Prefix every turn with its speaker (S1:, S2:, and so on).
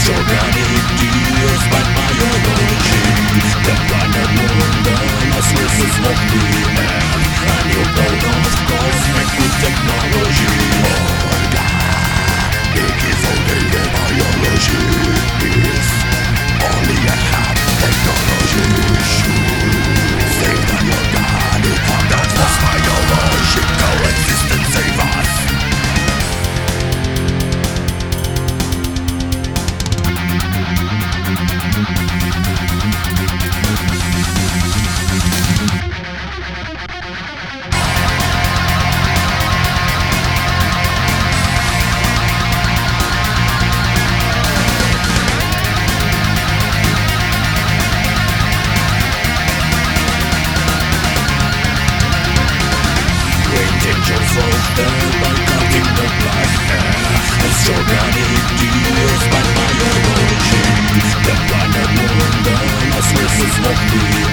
S1: organic deals by biology. The planet wonder, las races of the earth. A new world of cosmic with technology. Organic is only the biology. Is only a half technology. Save the organic, that's biology. Coexistence save us. Angels of them by cutting the black hair. It's organic deals by biology. The planet wonder, as races of the